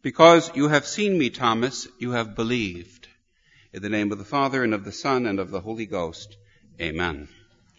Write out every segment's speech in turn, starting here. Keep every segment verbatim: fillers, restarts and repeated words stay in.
Because you have seen me, Thomas, you have believed. In the name of the Father, and of the Son, and of the Holy Ghost. Amen.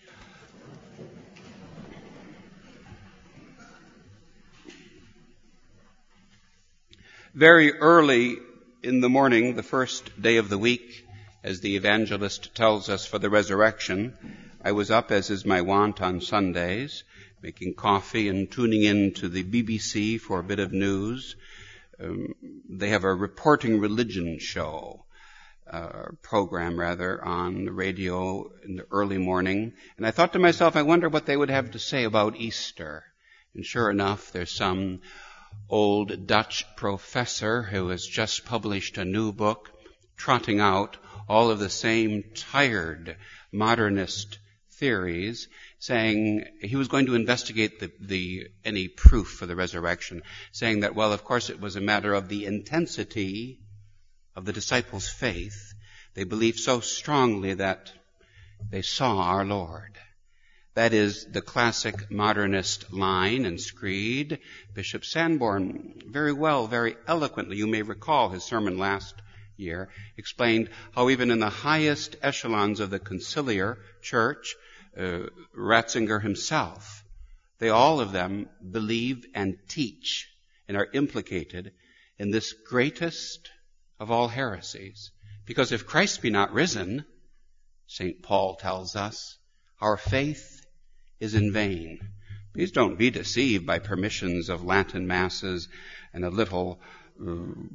Very early in the morning, the first day of the week, as the evangelist tells us for the resurrection, I was up, as is my wont on Sundays, making coffee and tuning in to the B B C for a bit of news. Um, they have a reporting religion show, uh, program rather, on the radio in the early morning. And I thought to myself, I wonder what they would have to say about Easter. And sure enough, there's some old Dutch professor who has just published a new book trotting out all of the same tired modernist theories, saying he was going to investigate the, the any proof for the resurrection, saying that, well, of course it was a matter of the intensity of the disciples' faith. They believed so strongly that they saw our Lord. That is the classic modernist line and screed. Bishop Sanborn very well, very eloquently, you may recall his sermon last year, explained how even in the highest echelons of the conciliar church, uh, Ratzinger himself, they all of them believe and teach and are implicated in this greatest of all heresies. Because if Christ be not risen, Saint Paul tells us, our faith is in vain. Please don't be deceived by permissions of Latin masses and a little uh,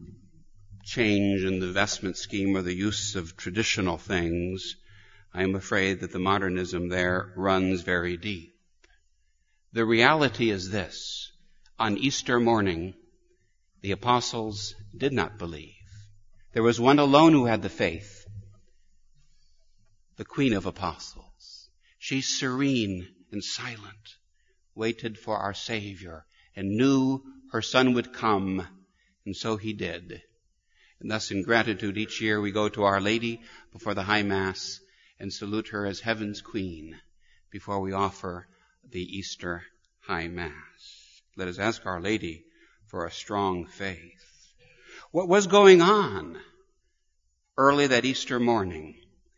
change in the vestment scheme or the use of traditional things. I am afraid that the modernism there runs very deep. The reality is this. On Easter morning, the apostles did not believe. There was one alone who had the faith, the Queen of Apostles. She's serene and silent, waited for our Savior, and knew her Son would come, and so he did. And thus in gratitude each year we go to Our Lady before the High Mass and salute her as Heaven's Queen before we offer the Easter High Mass. Let us ask Our Lady for a strong faith. What was going on early that Easter morning?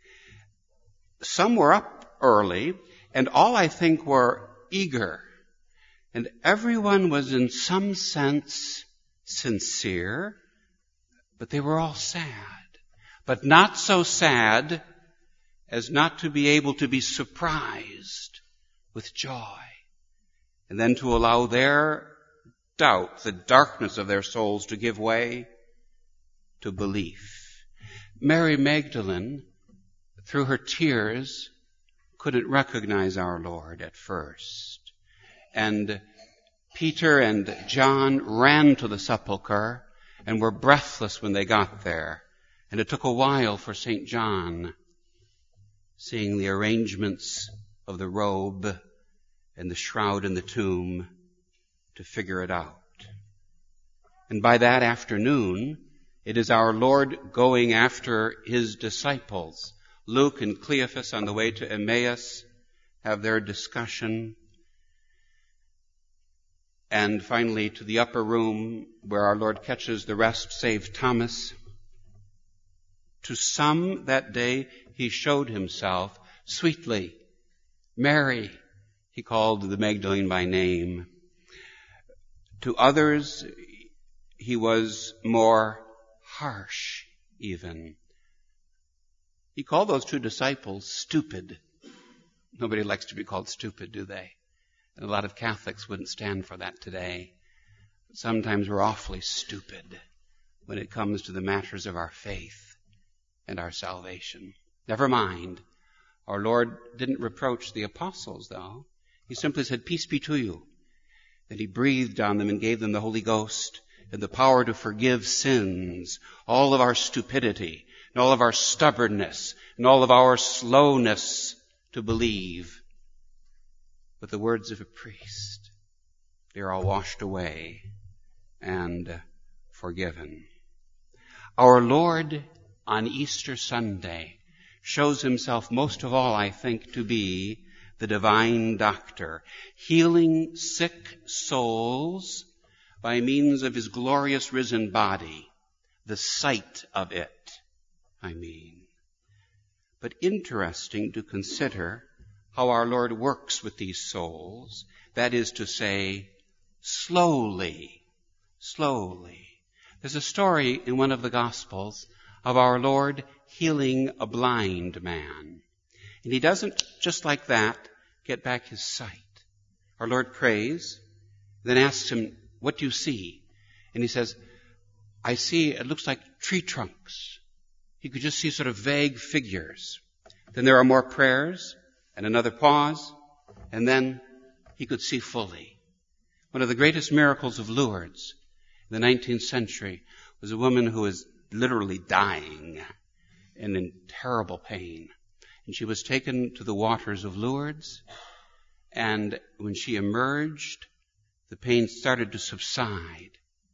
Some were up early, and all, I think, were eager. And everyone was in some sense sincere, but they were all sad. But not so sad as not to be able to be surprised with joy. And then to allow their doubt, the darkness of their souls, to give way to belief. Mary Magdalene, through her tears, couldn't recognize our Lord at first. And Peter and John ran to the sepulchre and were breathless when they got there. And it took a while for Saint John, seeing the arrangements of the robe and the shroud in the tomb, to figure it out. And by that afternoon, it is our Lord going after his disciples. Luke and Cleophas on the way to Emmaus have their discussion. And finally to the upper room where our Lord catches the rest, save Thomas. To some that day he showed himself sweetly. Mary, he called the Magdalene by name. To others he was more harsh even. He called those two disciples stupid. Nobody likes to be called stupid, do they? And a lot of Catholics wouldn't stand for that today. But sometimes we're awfully stupid when it comes to the matters of our faith and our salvation. Never mind. Our Lord didn't reproach the apostles, though. He simply said, peace be to you. Then he breathed on them and gave them the Holy Ghost and the power to forgive sins, all of our stupidity, and all of our stubbornness, and all of our slowness to believe. With the words of a priest, they are all washed away and forgiven. Our Lord on Easter Sunday shows himself most of all, I think, to be the divine doctor, healing sick souls by means of his glorious risen body, the sight of it, I mean. But interesting to consider how our Lord works with these souls, that is to say, slowly, slowly. There's a story in one of the Gospels of our Lord healing a blind man. And he doesn't, just like that, get back his sight. Our Lord prays, then asks him, what do you see? And he says, I see, it looks like tree trunks. He could just see sort of vague figures. Then there are more prayers and another pause, and then he could see fully. One of the greatest miracles of Lourdes in the nineteenth century was a woman who was literally dying and in terrible pain. And she was taken to the waters of Lourdes, and when she emerged, the pain started to subside,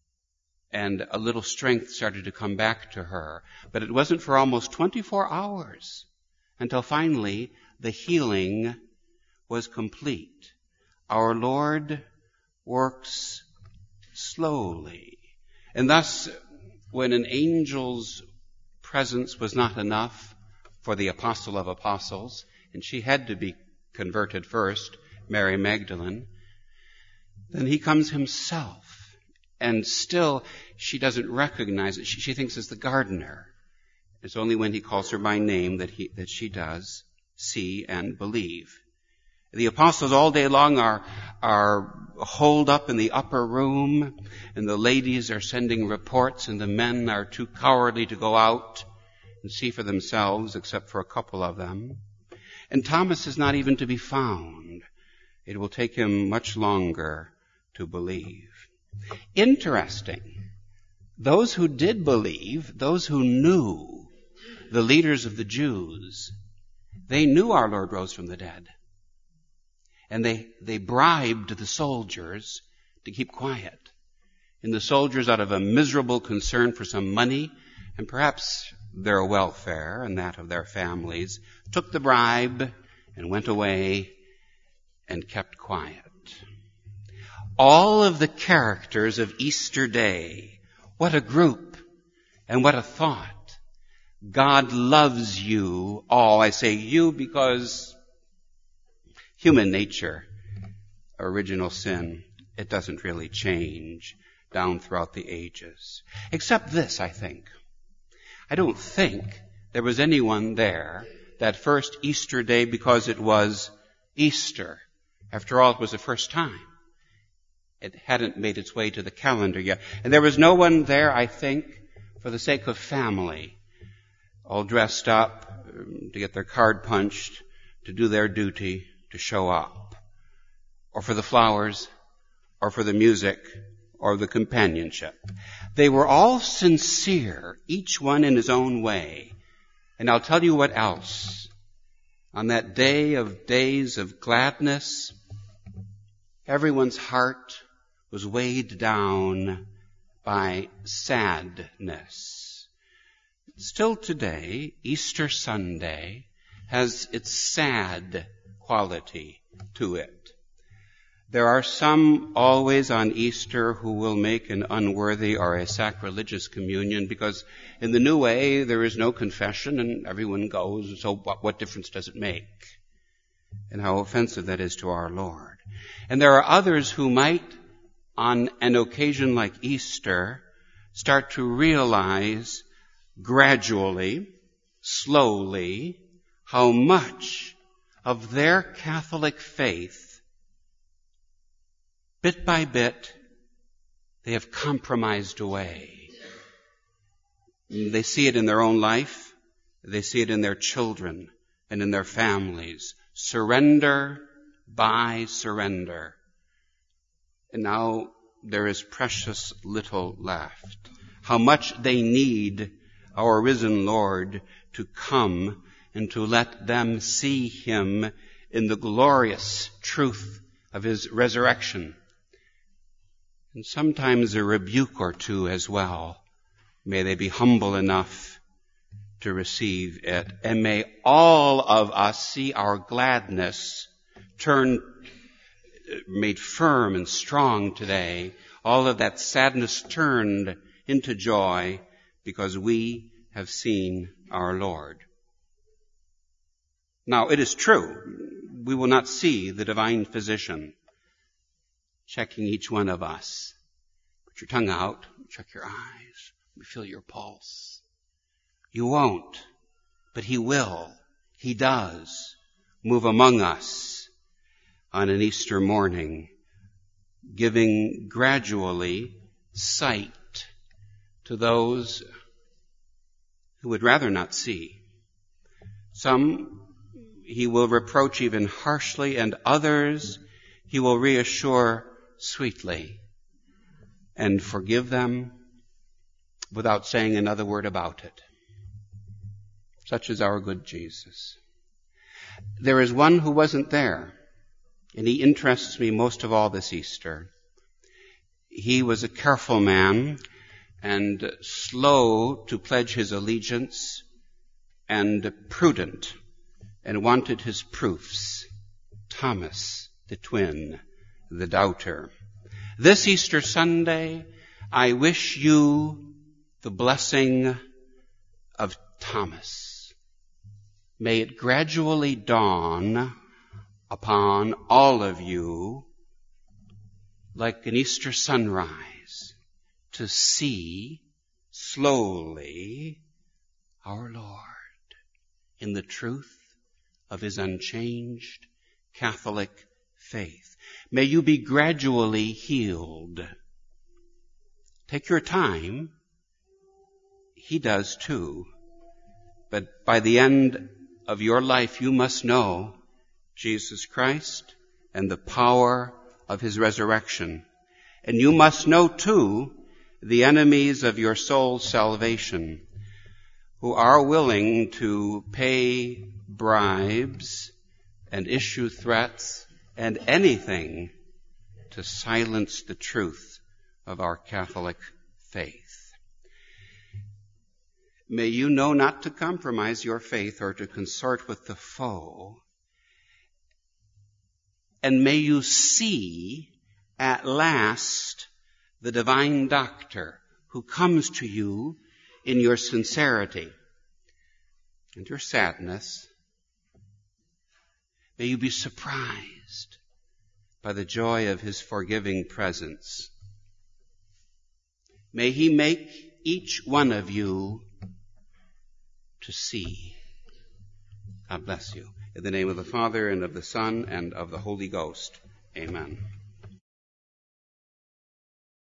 and a little strength started to come back to her. But it wasn't for almost twenty-four hours until finally the healing was complete. Our Lord works slowly. And thus, when an angel's presence was not enough for the apostle of apostles, and she had to be converted first, Mary Magdalene, then he comes himself. And still, she doesn't recognize it. She, she thinks it's the gardener. It's only when he calls her by name that he, that she does see and believe. The apostles all day long are, are holed up in the upper room, and the ladies are sending reports, and the men are too cowardly to go out and see for themselves, except for a couple of them. And Thomas is not even to be found. It will take him much longer to believe. Interesting. Those who did believe, those who knew, the leaders of the Jews, they knew our Lord rose from the dead. And they, they bribed the soldiers to keep quiet. And the soldiers, out of a miserable concern for some money, and perhaps their welfare and that of their families, took the bribe and went away and kept quiet. All of the characters of Easter Day, what a group and what a thought. God loves you all. I say you because human nature, original sin, it doesn't really change down throughout the ages. Except this, I think. I don't think there was anyone there that first Easter Day because it was Easter. After all, it was the first time. It hadn't made its way to the calendar yet. And there was no one there, I think, for the sake of family, all dressed up to get their card punched, to do their duty, to show up, or for the flowers, or for the music, or the companionship. They were all sincere, each one in his own way. And I'll tell you what else. On that day of days of gladness, everyone's heart was weighed down by sadness. Still today, Easter Sunday has its sad quality to it. There are some always on Easter who will make an unworthy or a sacrilegious communion because in the new way there is no confession and everyone goes, so what, what difference does it make? And how offensive that is to our Lord. And there are others who might, on an occasion like Easter, start to realize gradually, slowly, how much of their Catholic faith, bit by bit, they have compromised away. They see it in their own life. They see it in their children and in their families. Surrender by surrender. And now there is precious little left. How much they need our risen Lord to come and to let them see him in the glorious truth of his resurrection. And sometimes a rebuke or two as well. May they be humble enough to receive it. And may all of us see our gladness turn, made firm and strong today all of that sadness turned into joy because we have seen our Lord. Now, it is true, we will not see the divine physician checking each one of us. Put your tongue out, check your eyes, feel your pulse. You won't, but he will, he does move among us on an Easter morning, giving gradually sight to those who would rather not see. Some he will reproach even harshly, and others he will reassure sweetly and forgive them without saying another word about it. Such is our good Jesus. There is one who wasn't there, and he interests me most of all this Easter. He was a careful man and slow to pledge his allegiance and prudent and wanted his proofs. Thomas, the twin, the doubter. This Easter Sunday, I wish you the blessing of Thomas. May it gradually dawn upon all of you like an Easter sunrise to see slowly our Lord in the truth of his unchanged Catholic faith. May you be gradually healed. Take your time. He does too. But by the end of your life, you must know Jesus Christ and the power of his resurrection. And you must know too the enemies of your soul's salvation, who are willing to pay bribes and issue threats and anything to silence the truth of our Catholic faith. May you know not to compromise your faith or to consort with the foe. And may you see at last the divine doctor who comes to you in your sincerity and your sadness. May you be surprised by the joy of his forgiving presence. May he make each one of you to see. God bless you. In the name of the Father, and of the Son, and of the Holy Ghost. Amen.